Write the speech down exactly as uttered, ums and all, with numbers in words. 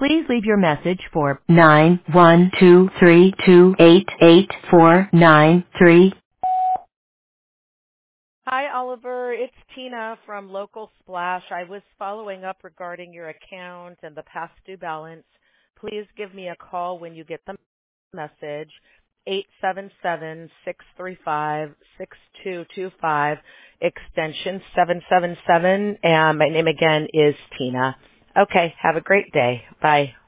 Please leave your message for nine one two three two eight eight four nine three. Hi, Oliver. It's Tina from Local Splash. I was following up regarding your account and the past due balance. Please give me a call when you get the message, eight seven seven, six three five, six two two five, extension seven seven seven, and my name again is Tina. Okay, have a great day. Bye.